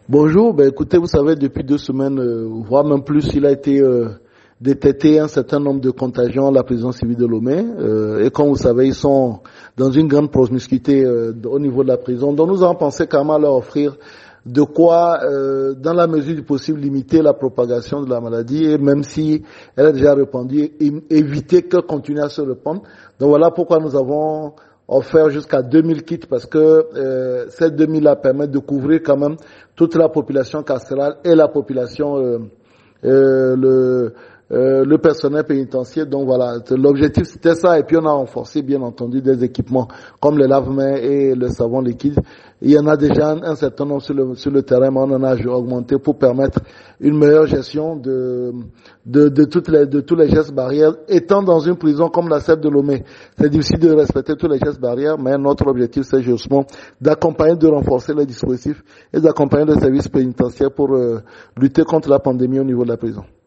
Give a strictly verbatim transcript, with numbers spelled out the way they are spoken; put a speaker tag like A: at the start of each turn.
A: Bonjour, ben écoutez, vous savez, depuis deux semaines, euh, voire même plus, il a été euh, détecté un certain nombre de contagions à la prison civile de Lomé. Euh, et comme vous savez, ils sont dans une grande promiscuité euh, au niveau de la prison. Donc nous avons pensé quand même à leur offrir de quoi, euh, dans la mesure du possible, limiter la propagation de la maladie. Et même si elle est déjà répandue, éviter qu'elle continue à se répandre. Donc voilà pourquoi nous avons offert jusqu'à deux mille kits, parce que euh, ces deux mille là permettent de couvrir quand même toute la population carcérale et la population, euh, euh, le, euh, le personnel pénitentiaire. Donc voilà, l'objectif c'était ça, et puis on a renforcé bien entendu des équipements comme les lave-mains et le savon liquide. Il y en a déjà un, un certain nombre sur le, sur le terrain, mais on en a augmenté pour permettre une meilleure gestion de, de, de, toutes les, de tous les gestes barrières. Étant dans une prison comme la celle de Lomé, c'est difficile de respecter tous les gestes barrières, mais notre objectif c'est justement d'accompagner, de renforcer les dispositifs et d'accompagner les services pénitentiaires pour euh, lutter contre la pandémie au niveau de la prison.